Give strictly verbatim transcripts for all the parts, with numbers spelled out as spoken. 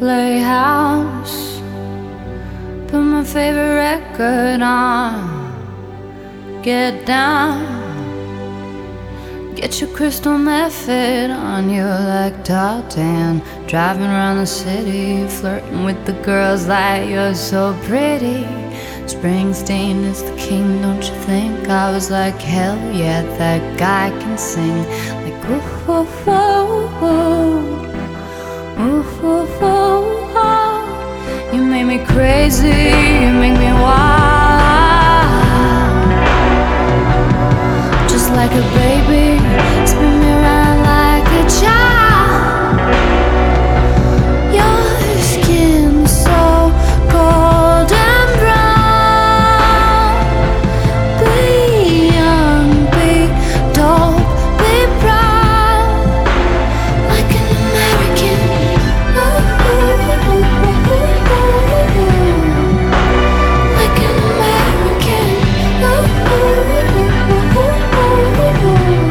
playhouse, put my favorite record on, get down, get your crystal method on you like Tartan, driving around the city, flirting with the girls like you're so pretty. Springsteen is the king, don't you think? I was like, hell yeah, that guy can sing. Like, ooh, ooh, ooh, ooh, ooh, ooh, ooh, ooh. You make me crazy, you make me wild. Just like a baby, spin me around like a child. Your skin's so golden brown. Be young, be dope, be proud, like an American. Ooh, ooh, ooh, ooh, ooh. Like an American. Ooh, ooh, ooh, ooh,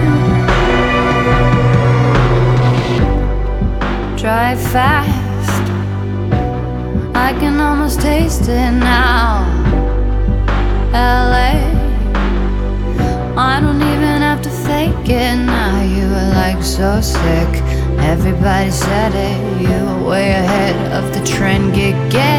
ooh. Drive fast, I can almost taste it now. L A, I don't even have to fake it now. You were like so sick, everybody said it. You were way ahead of the trend, get get